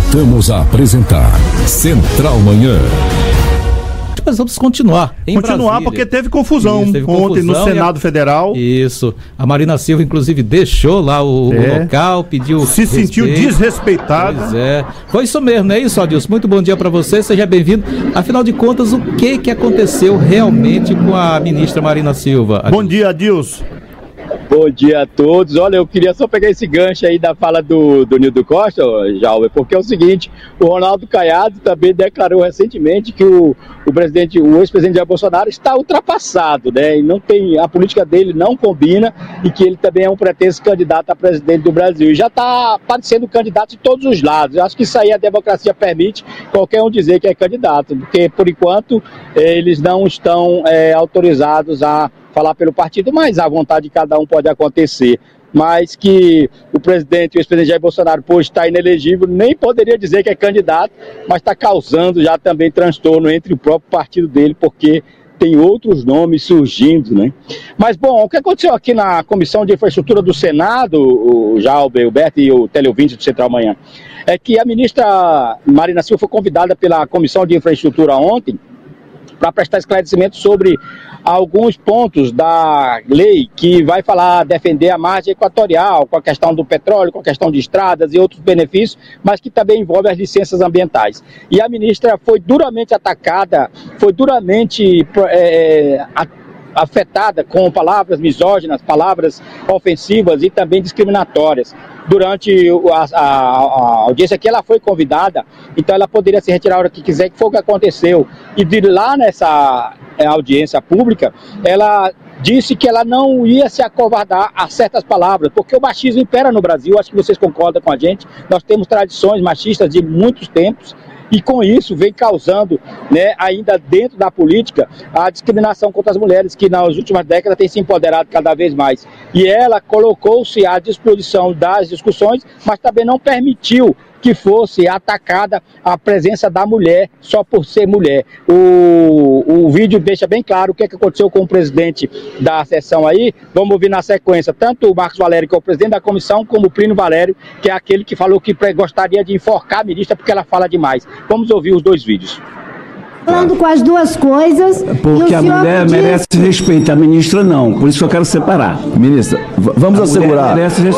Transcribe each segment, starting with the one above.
Voltamos a apresentar Central Manhã. Mas vamos continuar Brasília. Porque teve confusão ontem no Senado Federal. Isso. A Marina Silva, inclusive, deixou lá o local, pediu se respeito. Sentiu desrespeitada. Pois é. Foi isso mesmo, não é isso, Adilson? Muito bom dia para você, seja bem-vindo. Afinal de contas, o que aconteceu realmente com a ministra Marina Silva? Adilson? Bom dia, Adilson. Bom dia a todos. Olha, eu queria só pegar esse gancho aí da fala do Nildo Costa, Jalber, porque é o seguinte, o Ronaldo Caiado também declarou recentemente que o ex-presidente Jair Bolsonaro está ultrapassado, né? E não tem, a política dele não combina e que ele também é um pretenso candidato a presidente do Brasil. E já está parecendo candidato de todos os lados. Eu acho que isso aí a democracia permite qualquer um dizer que é candidato, porque por enquanto eles não estão autorizados a falar pelo partido, mas a vontade de cada um pode acontecer. Mas que o ex-presidente Jair Bolsonaro, por estar inelegível, nem poderia dizer que é candidato, mas está causando já também transtorno entre o próprio partido dele, porque tem outros nomes surgindo, né? Mas, bom, o que aconteceu aqui na Comissão de Infraestrutura do Senado, o Jalber, o Beto e o teleouvinte do Central Manhã, é que a ministra Marina Silva foi convidada pela Comissão de Infraestrutura ontem para prestar esclarecimento sobre alguns pontos da lei que vai defender a margem equatorial, com a questão do petróleo, com a questão de estradas e outros benefícios, mas que também envolve as licenças ambientais. E a ministra foi duramente atacada, foi duramente afetada com palavras misóginas, palavras ofensivas e também discriminatórias. Durante a audiência que ela foi convidada, então ela poderia se retirar a hora que quiser, que foi o que aconteceu. E de lá nessa audiência pública, ela disse que ela não ia se acovardar a certas palavras, porque o machismo impera no Brasil, acho que vocês concordam com a gente, nós temos tradições machistas de muitos tempos, e com isso vem causando, né, ainda dentro da política, a discriminação contra as mulheres, que nas últimas décadas tem se empoderado cada vez mais. E ela colocou-se à disposição das discussões, mas também não permitiu que fosse atacada a presença da mulher só por ser mulher. O vídeo deixa bem claro o que aconteceu com o presidente da sessão aí. Vamos ouvir na sequência tanto o Marcos Valério, que é o presidente da comissão, como o Plínio Valério, que é aquele que falou que gostaria de enforcar a ministra porque ela fala demais. Vamos ouvir os dois vídeos. Falando com as duas coisas. Porque a mulher merece respeito, a ministra não. Por isso que eu quero separar. Ministra, vamos assegurar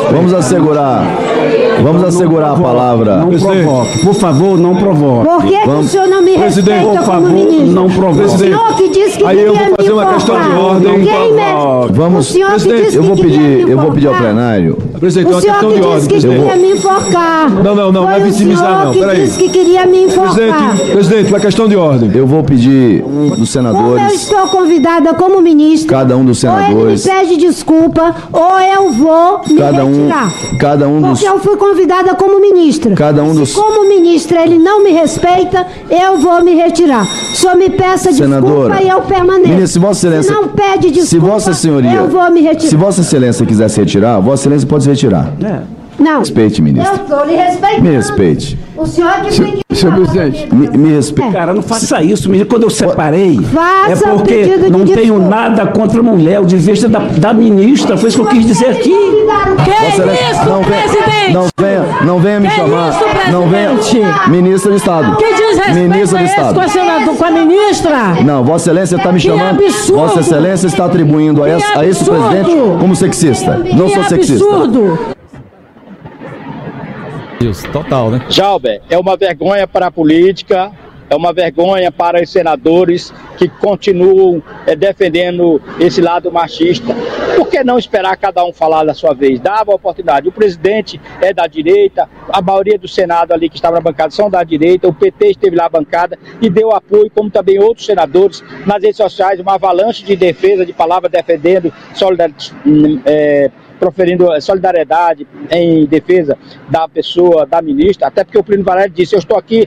a palavra. Não provoque. Por favor, não provoque. Por que o senhor não me respeita por favor, como ministro? Não provoque. O senhor que disse que aí queria eu vou fazer uma questão de ordem. Vamos, presidente, eu vou pedir ao plenário. Presidente, o senhor que disse que queria me enforcar. Não é vitimizar não. Peraí. Disse que queria me enforcar. Presidente, uma questão de ordem. Eu vou pedir dos senadores. Como eu estou convidada como ministro. Cada um dos senadores. Ou ele me pede desculpa, ou eu vou me retirar. Porque eu fui convidada como ministra. Como ministra ele não me respeita, eu vou me retirar. O senhor me peça desculpa e eu permaneço. Ministro, se Vossa Excelência não pede desculpa, se Vossa Senhoria, eu vou me retirar. Se Vossa Excelência quiser se retirar, Vossa Excelência pode se retirar. Não. Respeite, ministro. Eu estou lhe respeitando. Me respeite. O senhor que tem que... Senhor presidente, me respeite. Cara, não faça isso, ministro. Quando eu separei, faça é porque não tenho nada contra a mulher. O dever da ministra, foi isso que eu quis dizer aqui. Que isso, presidente? Não venha me chamar. Não venha. Ministra do Estado. Que desrespeito é esse com a ministra? Não, Vossa Excelência está me chamando. Vossa Excelência está atribuindo a esse presidente como sexista. Não sou sexista. Absurdo. Total, né? Jalber, é uma vergonha para a política, é uma vergonha para os senadores que continuam defendendo esse lado machista. Por que não esperar cada um falar da sua vez? Dava a oportunidade. O presidente é da direita, a maioria do Senado ali que estava na bancada são da direita, o PT esteve lá na bancada e deu apoio, como também outros senadores, nas redes sociais, uma avalanche de defesa, de palavras defendendo proferindo solidariedade em defesa da pessoa, da ministra, até porque o Plínio Valério disse, eu estou aqui,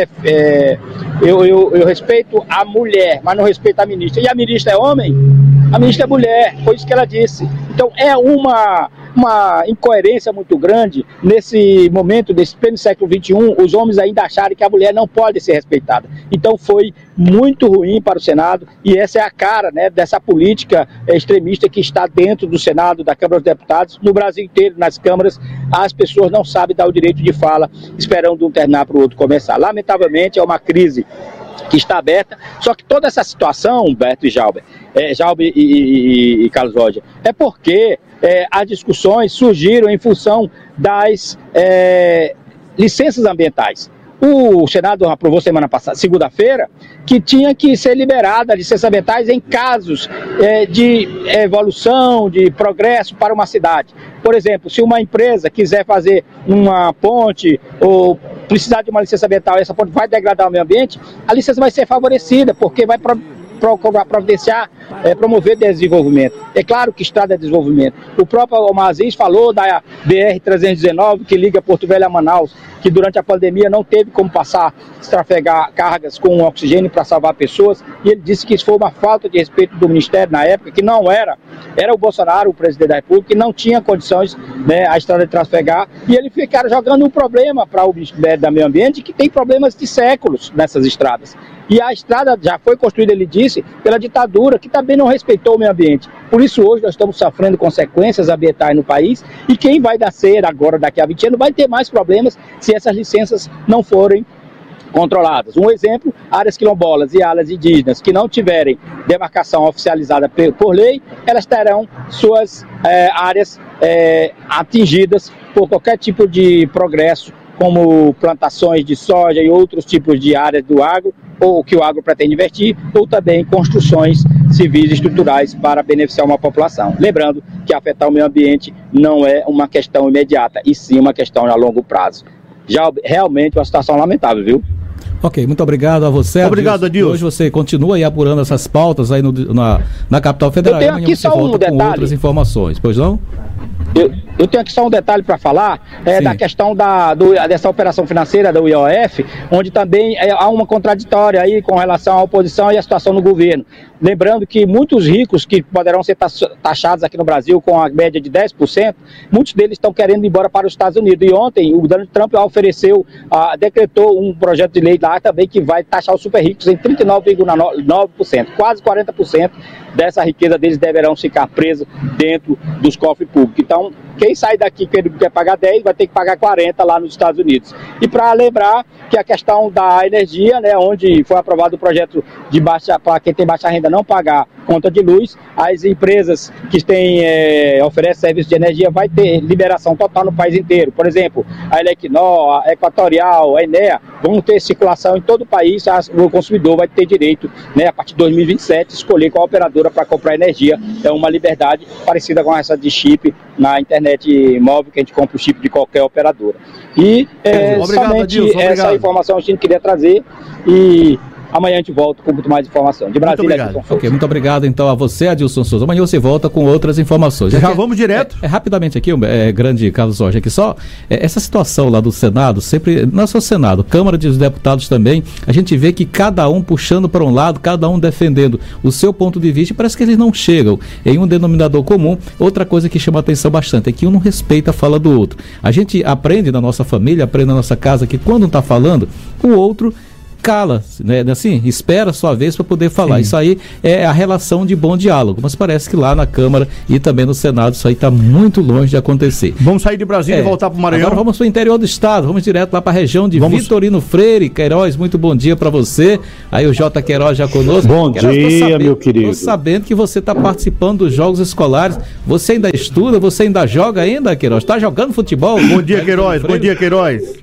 eu respeito a mulher, mas não respeito a ministra. E a ministra é homem? A ministra é mulher, foi isso que ela disse. Então é uma incoerência muito grande nesse momento, desse pleno século XXI, os homens ainda acharem que a mulher não pode ser respeitada. Então foi muito ruim para o Senado, e essa é a cara, né, dessa política extremista que está dentro do Senado, da Câmara dos Deputados, no Brasil inteiro, nas câmaras. As pessoas não sabem dar o direito de fala, esperando um terminar para o outro começar. Lamentavelmente é uma crise que está aberta, só que toda essa situação, Beto e Jalber, e Carlos Roger, é porque as discussões surgiram em função das licenças ambientais. O Senado aprovou semana passada, segunda-feira, que tinha que ser liberada licenças ambientais em casos de evolução, de progresso para uma cidade. Por exemplo, se uma empresa quiser fazer uma ponte ou precisar de uma licença ambiental e essa ponte vai degradar o meio ambiente, a licença vai ser favorecida, porque vai providenciar, promover desenvolvimento. É claro que estrada é desenvolvimento. O próprio Omar Aziz falou da BR-319, que liga Porto Velho a Manaus, que durante a pandemia não teve como trafegar cargas com oxigênio para salvar pessoas, e ele disse que isso foi uma falta de respeito do Ministério na época, que não era o Bolsonaro, o presidente da República, que não tinha condições, né, a estrada de trafegar, e ele ficaram jogando um problema para o Ministério do Meio Ambiente, que tem problemas de séculos nessas estradas. E a estrada já foi construída, ele disse, pela ditadura, que também não respeitou o meio ambiente. Por isso hoje nós estamos sofrendo consequências ambientais no país, e quem vai nascer agora, daqui a 20 anos, vai ter mais problemas se essas licenças não forem controladas. Um exemplo, áreas quilombolas e áreas indígenas que não tiverem demarcação oficializada por lei, elas terão suas áreas atingidas por qualquer tipo de progresso, como plantações de soja e outros tipos de áreas do agro, ou que o agro pretende investir, ou também construções civis e estruturais para beneficiar uma população. Lembrando que afetar o meio ambiente não é uma questão imediata, e sim uma questão a longo prazo. Já realmente uma situação lamentável, viu? Ok, muito obrigado a você. Obrigado, Adilson. Hoje você continua aí apurando essas pautas aí na capital federal. Eu tenho aqui só um detalhe. Com outras informações, pois não? Eu tenho aqui só um detalhe para falar, da questão dessa operação financeira do IOF, onde também há uma contraditória aí com relação à oposição e à situação no governo. Lembrando que muitos ricos que poderão ser taxados aqui no Brasil com a média de 10%, muitos deles estão querendo ir embora para os Estados Unidos. E ontem o Donald Trump decretou um projeto de lei lá também que vai taxar os super ricos em 39,9%, quase 40% dessa riqueza deles deverão ficar presos dentro dos cofres públicos. Então, quem sai daqui quer pagar 10, vai ter que pagar 40 lá nos Estados Unidos. E para lembrar que a questão da energia, né, onde foi aprovado o projeto para quem tem baixa renda não pagar conta de luz, as empresas que oferecem serviço de energia vai ter liberação total no país inteiro. Por exemplo, a Elecnor, a Equatorial, a Enea, vão ter circulação em todo o país. O consumidor vai ter direito, né, a partir de 2027, escolher qual operadora para comprar energia. É uma liberdade parecida com essa de chip na internet móvel, que a gente compra o chip de qualquer operadora. E obrigado, somente Adilson, essa informação a gente queria trazer, e amanhã a gente volta com muito mais informação. De Brasília, Ok, muito obrigado então a você, Adilson Souza. Amanhã você volta com outras informações. Vamos direto. Rapidamente aqui, grande Carlos Rocha, aqui só, essa situação lá do Senado, sempre, não é só o Senado, Câmara dos Deputados também, a gente vê que cada um puxando para um lado, cada um defendendo o seu ponto de vista, e parece que eles não chegam em um denominador comum. Outra coisa que chama a atenção bastante é que um não respeita a fala do outro. A gente aprende na nossa família, aprende na nossa casa que quando um está falando, o outro cala, né? Assim, espera a sua vez para poder falar. Sim. Isso aí é a relação de bom diálogo, mas parece que lá na Câmara e também no Senado isso aí está muito longe de acontecer. Vamos sair de Brasília e voltar para o Maranhão. Agora vamos para o interior do estado, vamos direto lá para a região de Vitorino Freire. Queiroz, muito bom dia para você. Aí o J. Queiroz já conosco. Bom dia, meu querido. Estou sabendo que você está participando dos jogos escolares. Você ainda estuda, você ainda joga ainda, Queiroz? Está jogando futebol? Bom dia, Queiroz. Bom dia, Queiroz.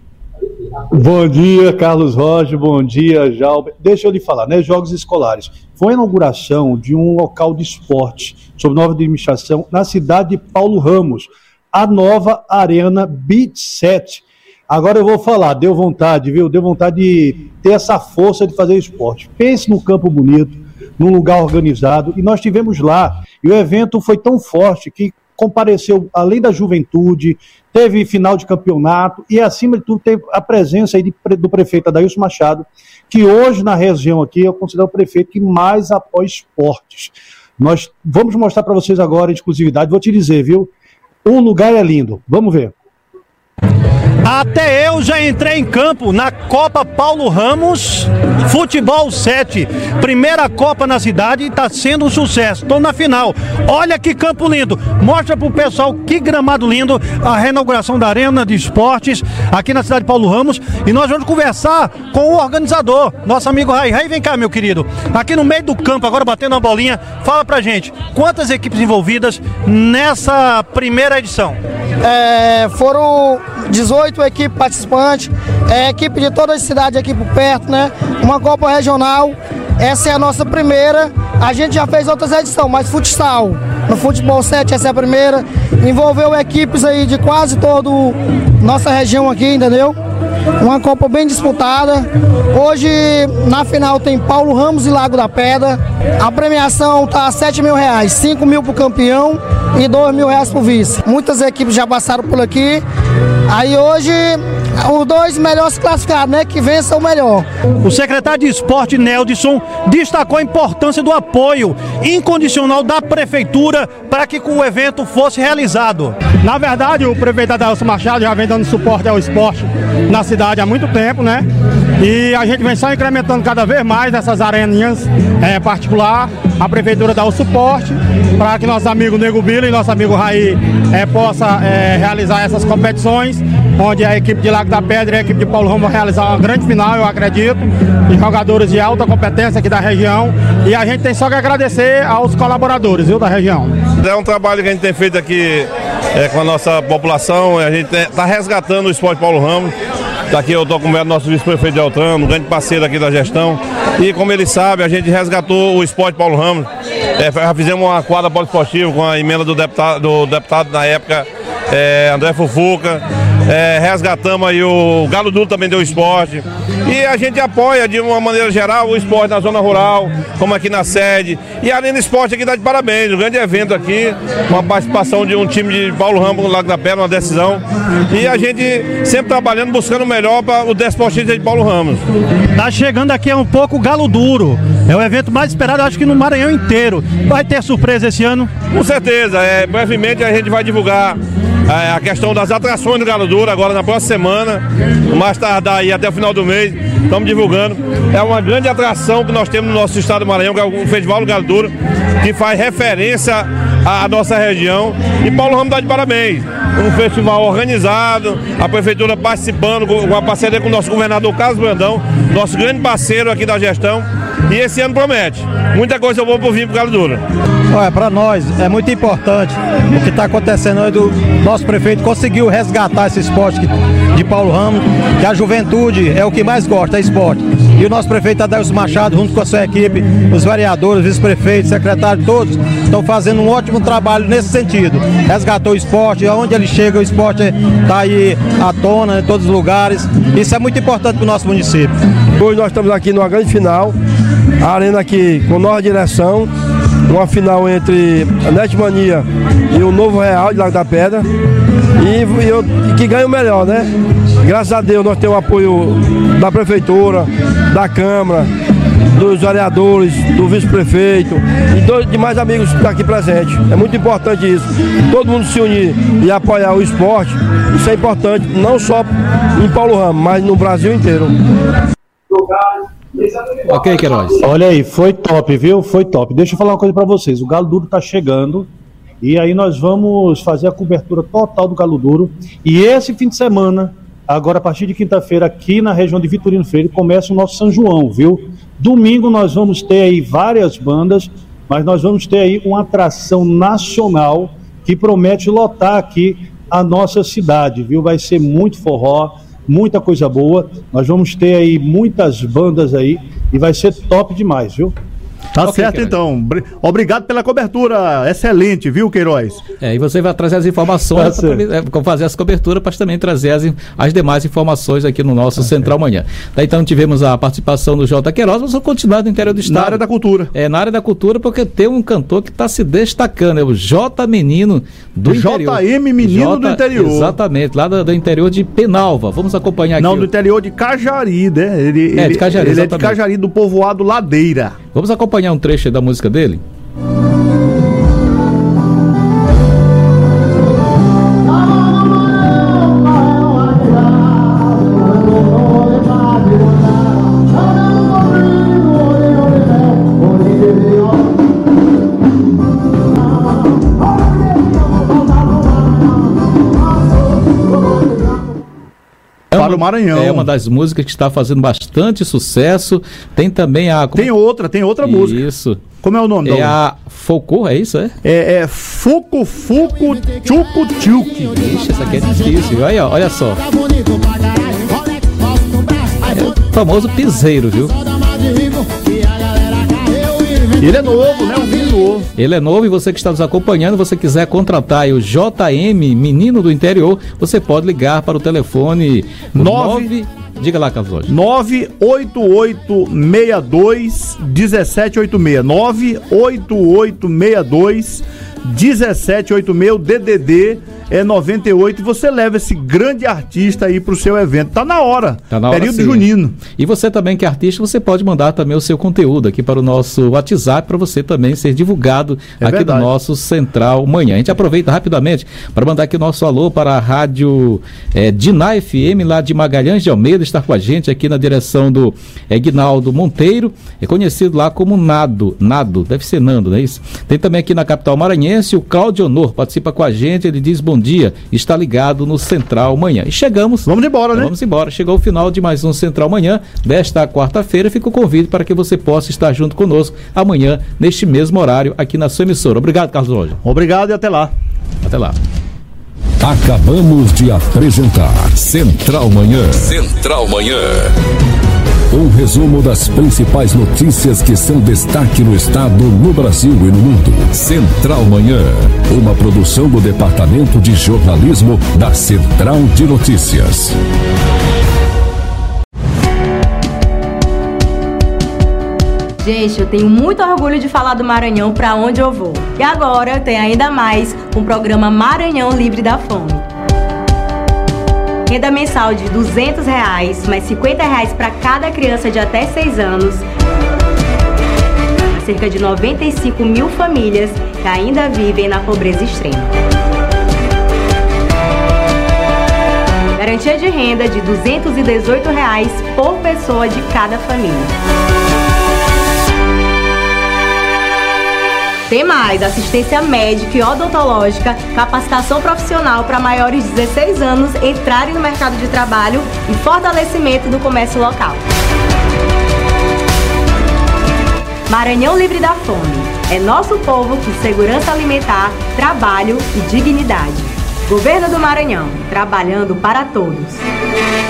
Bom dia, Carlos Rocha, bom dia, Jalber. Deixa eu lhe falar, né? Jogos escolares. Foi a inauguração de um local de esporte sob nova administração na cidade de Paulo Ramos, a nova Arena Beach 7. Agora eu vou falar, deu vontade, viu? Deu vontade de ter essa força de fazer esporte. Pense num campo bonito, num lugar organizado, e nós tivemos lá, e o evento foi tão forte que compareceu, além da juventude, teve final de campeonato e, acima de tudo, teve a presença aí do prefeito Adailson Machado, que hoje na região aqui eu considero o prefeito que mais apoia esportes. Nós vamos mostrar para vocês agora, em exclusividade, vou te dizer, viu? O lugar é lindo. Vamos ver. Até eu já entrei em campo na Copa Paulo Ramos Futebol 7. Primeira Copa na cidade e está sendo um sucesso. Estou na final. Olha que campo lindo. Mostra pro pessoal que gramado lindo. A reinauguração da Arena de Esportes aqui na cidade de Paulo Ramos. E nós vamos conversar com o organizador, nosso amigo Rai. Rai, vem cá, meu querido. Aqui no meio do campo, agora batendo uma bolinha. Fala pra gente, quantas equipes envolvidas nessa primeira edição? Foram 18 equipes participantes, equipe de toda a cidade aqui por perto, né? Uma Copa Regional, essa é a nossa primeira. A gente já fez outras edições, mas futsal, no Futebol 7, essa é a primeira. Envolveu equipes aí de quase toda nossa região aqui, entendeu? Uma Copa bem disputada. Hoje, na final, tem Paulo Ramos e Lago da Pedra. A premiação tá a R$7 mil, 5 mil pro campeão e R$2 mil pro vice. Muitas equipes já passaram por aqui. Aí hoje, os 2 melhores classificados, né? Que vençam o melhor. O secretário de Esporte, Neldson, destacou a importância do apoio incondicional da prefeitura para que o evento fosse realizado. Na verdade, o prefeito Adelson Machado já vem dando suporte ao esporte na cidade há muito tempo, né? E a gente vem só incrementando cada vez mais essas areninhas particular. A prefeitura dá o suporte para que nosso amigo Nego Bila e nosso amigo Raí possa realizar essas competições, onde a equipe de Lago da Pedra e a equipe de Paulo Ramos vão realizar uma grande final, eu acredito, de jogadores de alta competência aqui da região. E a gente tem só que agradecer aos colaboradores, viu, da região. É um trabalho que a gente tem feito aqui com a nossa população. A gente está resgatando o esporte Paulo Ramos. Daqui eu estou com o nosso vice-prefeito de Altran, um grande parceiro aqui da gestão. E como ele sabe, a gente resgatou o esporte Paulo Ramos. Já fizemos uma quadra poliesportiva com a emenda do deputado na época, André Fufuca. Resgatamos aí o Galo Duro, também deu esporte. E a gente apoia de uma maneira geral o esporte na zona rural, como aqui na sede. E a Arena Esporte aqui dá de parabéns, um grande evento aqui, uma participação de um time de Paulo Ramos no Lago da Pedra, uma decisão. E a gente sempre trabalhando, buscando o melhor para o desportista de Paulo Ramos. Tá chegando aqui um pouco o Galo Duro. É o evento mais esperado, acho que no Maranhão inteiro. Vai ter surpresa esse ano? Com certeza, brevemente a gente vai divulgar a questão das atrações do Galo Duro agora na próxima semana, mais tardar aí até o final do mês, estamos divulgando. É uma grande atração que nós temos no nosso estado do Maranhão, que é o Festival do Galo Duro, que faz referência à nossa região. E Paulo Ramos dá de parabéns. Um festival organizado, a prefeitura participando, com a parceria com o nosso governador Carlos Brandão, nosso grande parceiro aqui da gestão. E esse ano promete muita coisa boa por vir pro Galo Duro. Olha, para nós é muito importante o que está acontecendo aí. Do nosso prefeito conseguiu resgatar esse esporte de Paulo Ramos, que a juventude é o que mais gosta, é esporte. E o nosso prefeito Adelson Machado, junto com a sua equipe, os vereadores, vice-prefeitos, secretários, todos estão fazendo um ótimo trabalho nesse sentido. Resgatou o esporte, aonde ele chega, o esporte está aí à tona em todos os lugares. Isso é muito importante para o nosso município. Hoje nós estamos aqui numa grande final, a arena aqui com nova direção, uma final entre a Netmania e o Novo Real de Lago da Pedra, e que ganha o melhor, né? Graças a Deus nós temos o apoio da prefeitura, da Câmara, dos vereadores, do vice-prefeito e demais amigos que estão aqui presentes. É muito importante isso. Todo mundo se unir e apoiar o esporte, isso é importante, não só em Paulo Ramos, mas no Brasil inteiro. Ok, Queiroz. Olha aí, foi top, viu? Foi top. Deixa eu falar uma coisa para vocês. O Galo Duro tá chegando e aí nós vamos fazer a cobertura total do Galo Duro. E esse fim de semana, agora a partir de quinta-feira, aqui na região de Vitorino Freire, começa o nosso São João, viu? Domingo nós vamos ter aí várias bandas, mas nós vamos ter aí uma atração nacional que promete lotar aqui a nossa cidade, viu? Vai ser muito forró, muita coisa boa. Nós vamos ter aí muitas bandas aí e vai ser top demais, viu? Tá okay, certo, Queiroz. Então. Obrigado pela cobertura excelente, viu, Queiroz? E você vai trazer as informações, para fazer essa cobertura, para também trazer as demais informações aqui no nosso Central Manhã. Daí, então tivemos a participação do J. Queiroz, mas vamos continuar no interior do estado. Na área da cultura. Na área da cultura, porque tem um cantor que está se destacando, é o J. Menino do interior. JM Menino do interior. Exatamente, lá do interior de Penalva. Vamos acompanhar aqui. Não, do interior de Cajari, né? De Cajari, ele é de Cajari, do povoado Ladeira. Vamos acompanhar um trecho da música dele? Maranhão. É uma das músicas que está fazendo bastante sucesso. Tem também a... Tem outra música. Isso. Como é o nome? É a Focô, é isso, é? É Fuco Fuco Tchucu Tchuc. Ixi, essa aqui é difícil. Olha só. É o famoso piseiro, viu? Ele é novo, né? Um vinho novo. Ele é novo e você que está nos acompanhando, você quiser contratar aí o JM Menino do Interior, você pode ligar para o telefone 9... Diga lá, Carlos Rocha. 98862-1786. 98862-1786. O DDD é 98. E você leva esse grande artista aí pro seu evento. Tá na hora. Período junino. E você também que é artista, você pode mandar também o seu conteúdo aqui para o nosso WhatsApp, para você também ser divulgado aqui do nosso Central Manhã. A gente aproveita rapidamente para mandar aqui o nosso alô para a rádio Diná FM, lá de Magalhães de Almeida, estar com a gente aqui na direção do Guinaldo Monteiro, é conhecido lá como Nado, deve ser Nando, não é isso? Tem também aqui na capital maranhense o Cláudio Honor, participa com a gente, ele diz bom dia, está ligado no Central Manhã. E chegamos. Vamos embora, né? Vamos embora. Chegou o final de mais um Central Manhã desta quarta-feira. Fica o convite para que você possa estar junto conosco amanhã, neste mesmo horário, aqui na sua emissora. Obrigado, Carlos Rocha. Obrigado e até lá. Até lá. Acabamos de apresentar Central Manhã. Central Manhã. Um resumo das principais notícias que são destaque no estado, no Brasil e no mundo. Central Manhã. Uma produção do Departamento de Jornalismo da Central de Notícias. Gente, eu tenho muito orgulho de falar do Maranhão para onde eu vou. E agora eu tenho ainda mais com o programa Maranhão Livre da Fome. Renda mensal de R$200, mais R$50 para cada criança de até 6 anos. Cerca de 95 mil famílias que ainda vivem na pobreza extrema. Garantia de renda de R$218 por pessoa de cada família. Tem mais, assistência médica e odontológica, capacitação profissional para maiores de 16 anos entrarem no mercado de trabalho e fortalecimento do comércio local. Maranhão Livre da Fome. É nosso povo com segurança alimentar, trabalho e dignidade. Governo do Maranhão, trabalhando para todos.